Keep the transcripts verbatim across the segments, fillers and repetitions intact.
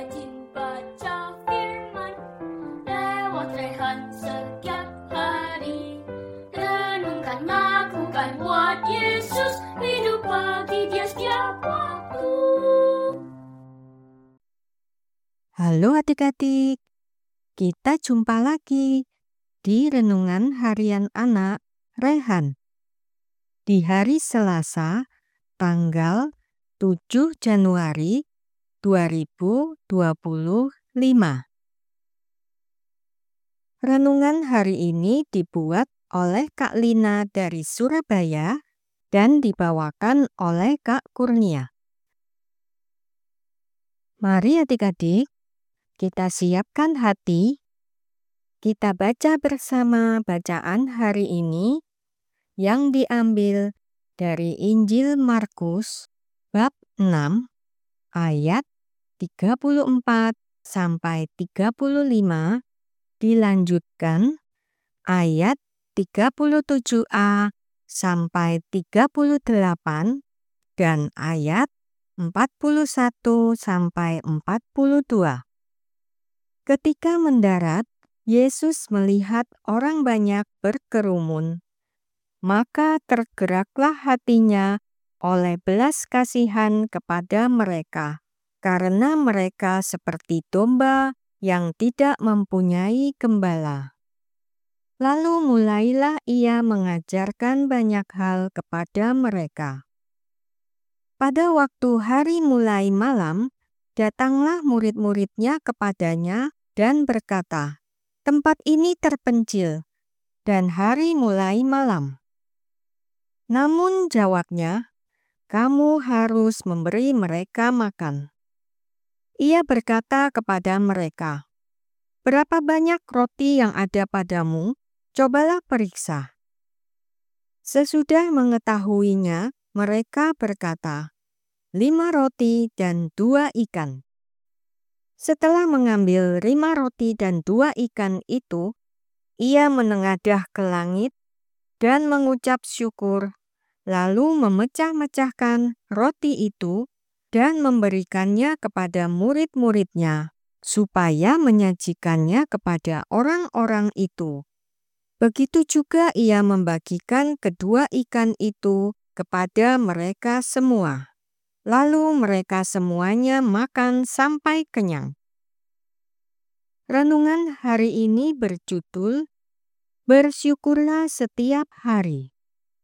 rajin baca firman lewat rehan setiap hari. Renungkan, lakukan buat Yesus, hidup bagi Dia setiap waktu. Halo adik-adik, kita jumpa lagi di Renungan Harian Anak Rehan. Di hari Selasa, tanggal tujuh Januari dua ribu dua puluh lima. Renungan hari ini dibuat oleh Kak Lina dari Surabaya dan dibawakan oleh Kak Kurnia. Mari adik-adik, kita siapkan hati. Kita baca bersama bacaan hari ini yang diambil dari Injil Markus bab enam ayat tiga puluh empat sampai tiga puluh lima, dilanjutkan ayat tiga puluh tujuh a sampai tiga puluh delapan dan ayat empat puluh satu sampai empat puluh dua. Ketika mendarat, Yesus melihat orang banyak berkerumun. Maka tergeraklah hatinya oleh belas kasihan kepada mereka, karena mereka seperti domba yang tidak mempunyai gembala. Lalu mulailah ia mengajarkan banyak hal kepada mereka. Pada waktu hari mulai malam, datanglah murid-muridnya kepadanya dan berkata, "Tempat ini terpencil, dan hari mulai malam. Namun jawabnya, kamu harus memberi mereka makan." Ia berkata kepada mereka, "Berapa banyak roti yang ada padamu? Cobalah periksa." Sesudah mengetahuinya, mereka berkata, "Lima roti dan dua ikan." Setelah mengambil lima roti dan dua ikan itu, ia menengadah ke langit dan mengucap syukur, lalu memecah-mecahkan roti itu dan memberikannya kepada murid-muridnya, supaya menyajikannya kepada orang-orang itu. Begitu juga ia membagikan kedua ikan itu kepada mereka semua. Lalu mereka semuanya makan sampai kenyang. Renungan hari ini berjudul Bersyukurlah Setiap Hari.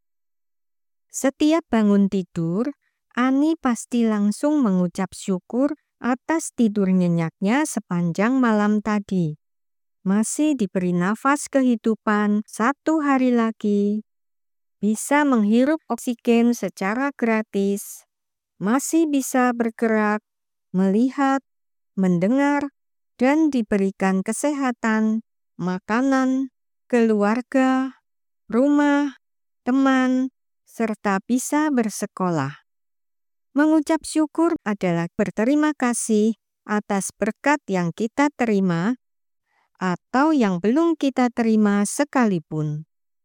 Setiap bangun tidur, Ani pasti langsung mengucap syukur atas tidur nyenyaknya sepanjang malam tadi. Masih diberi nafas kehidupan satu hari lagi, bisa menghirup oksigen secara gratis, masih bisa bergerak, melihat, mendengar, dan diberikan kesehatan, makanan, keluarga, rumah, teman, serta bisa bersekolah. Mengucap syukur adalah berterima kasih atas berkat yang kita terima atau yang belum kita terima sekalipun.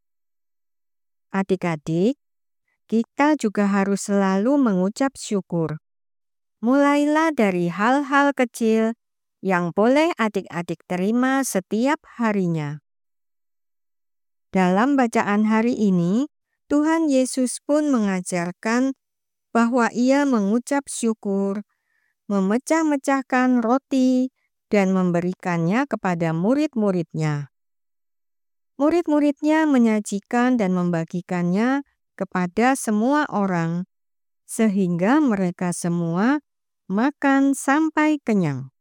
Adik-adik, kita juga harus selalu mengucap syukur. Mulailah dari hal-hal kecil yang boleh adik-adik terima setiap harinya. Dalam bacaan hari ini, Tuhan Yesus pun mengajarkan bahwa ia mengucap syukur, memecah-mecahkan roti, dan memberikannya kepada murid-muridnya. Murid-muridnya menyajikan dan membagikannya kepada semua orang, sehingga mereka semua makan sampai kenyang.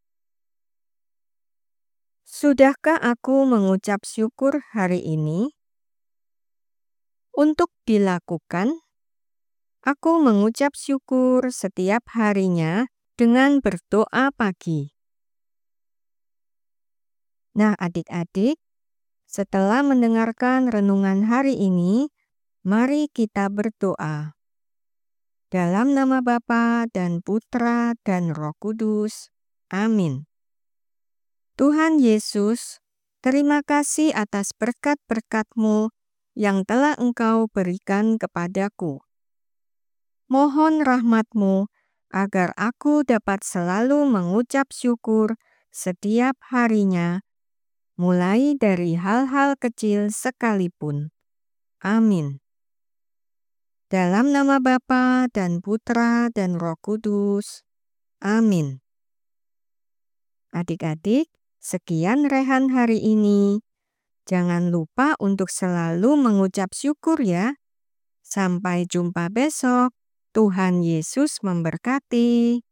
Sudahkah aku mengucap syukur hari ini? Untuk dilakukan, aku mengucap syukur setiap harinya dengan berdoa pagi. Nah, adik-adik, setelah mendengarkan renungan hari ini, mari kita berdoa. Dalam nama Bapa dan Putra dan Roh Kudus. Amin. Tuhan Yesus, terima kasih atas berkat-berkat-Mu yang telah Engkau berikan kepadaku. Mohon rahmat-Mu agar aku dapat selalu mengucap syukur setiap harinya, mulai dari hal-hal kecil sekalipun. Amin. Dalam nama Bapa dan Putra dan Roh Kudus. Amin. Adik-adik, sekian rehan hari ini. Jangan lupa untuk selalu mengucap syukur ya. Sampai jumpa besok. Tuhan Yesus memberkati.